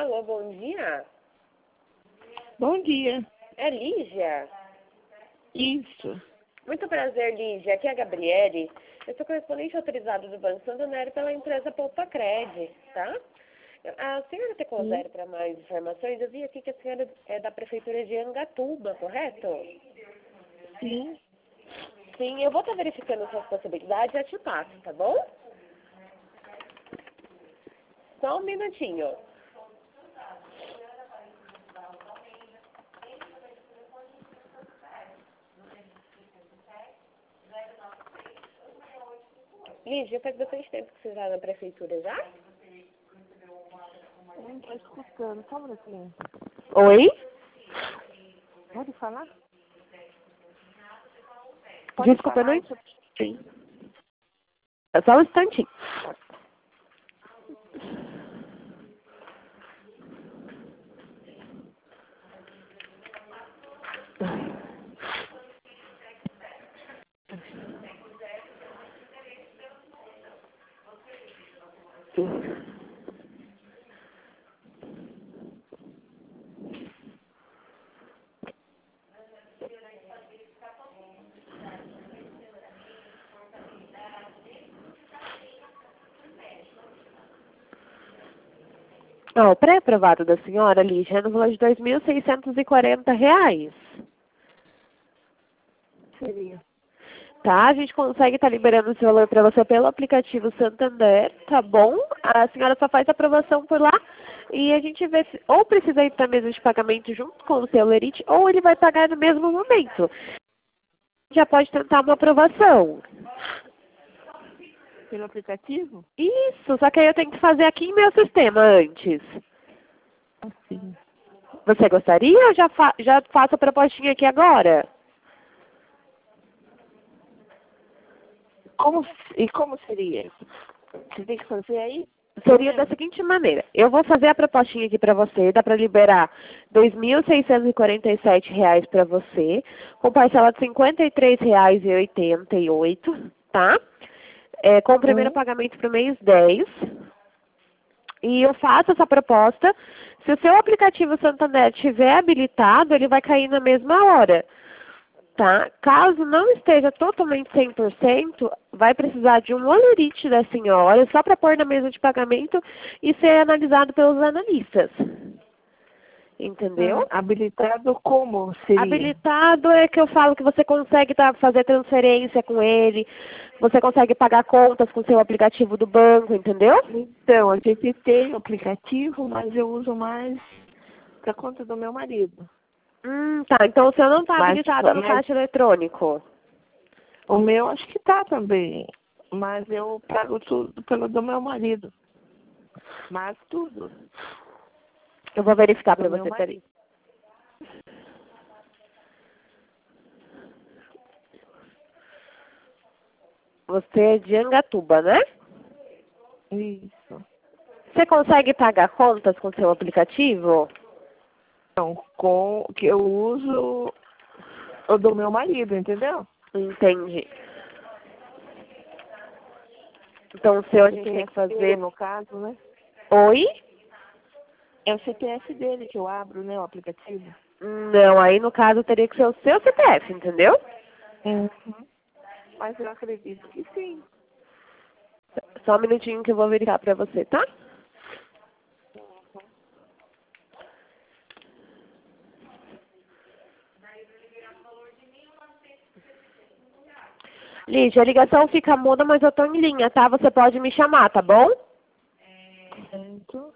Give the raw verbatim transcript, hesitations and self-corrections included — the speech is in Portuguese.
Alô, bom dia. Bom dia. É Lígia? Isso. Muito prazer, Lígia. Aqui é a Gabriele. Eu sou correspondente autorizado do Banco Santander pela empresa Poupa Cred, tá? A senhora te considera para mais informações? Eu vi aqui que a senhora é da Prefeitura de Angatuba, correto? Sim. Sim, eu vou estar verificando suas possibilidades e eu te passo, tá bom? Só um minutinho. Lígia, faz bastante tempo que você está na prefeitura já? Não estou escutando. Só um minutinho. Oi? Pode falar? Pode Desculpa, falar. não entendi. É só um instantinho. Ó, o pré-aprovado da senhora, Lígia, é no valor de dois mil seiscentos e quarenta reais. Seria. Tá? A gente consegue estar liberando esse valor para você pelo aplicativo Santander, tá bom? A senhora só faz a aprovação por lá e a gente vê se ou precisa ir para a mesa de pagamento junto com o seu Lerite ou ele vai pagar no mesmo momento. Já pode tentar uma aprovação. Pelo aplicativo? Isso, só que aí eu tenho que fazer aqui em meu sistema antes. Assim. Você gostaria ou já, fa já faço a propostinha aqui agora? Como, e como seria? Você tem que fazer aí? Seria da seguinte maneira, eu vou fazer a propostinha aqui para você, dá para liberar dois mil seiscentos e quarenta e sete reais para você, com parcela de cinquenta e três reais e oitenta e oito centavos, tá? É, com o primeiro Hum. pagamento para o mês dez. E eu faço essa proposta. Se o seu aplicativo Santander estiver habilitado, ele vai cair na mesma hora. Tá? Caso não esteja totalmente cem por cento, vai precisar de um olerite da senhora, só para pôr na mesa de pagamento e ser analisado pelos analistas. Entendeu? Ah, habilitado como seria? Habilitado é que eu falo que você consegue tá, fazer transferência com ele, você consegue pagar contas com o seu aplicativo do banco, entendeu? Então, a gente tem o aplicativo, mas eu uso mais para conta do meu marido. Hum, tá. Então o seu não está Mas, habilitado no mas caixa eletrônico. o meu acho que tá também. Mas eu pago tudo pelo do meu marido. Mas tudo. Eu vou verificar Do para meu você, peraí. marido. Você é de Angatuba, né? Isso. Você consegue pagar contas com seu aplicativo? Então, com que eu uso o do meu marido, entendeu? Entendi. Então o seu a gente C P tem que F dele, fazer... no caso, né? Oi? É o C P F dele que eu abro, né, o aplicativo. Não, aí no caso teria que ser o seu C P F, entendeu? Uhum. Mas eu acredito que sim. Só um minutinho que eu vou verificar para você, tá? Lígia, a ligação fica muda, mas eu tô em linha, tá? Você pode me chamar, tá bom? Certo.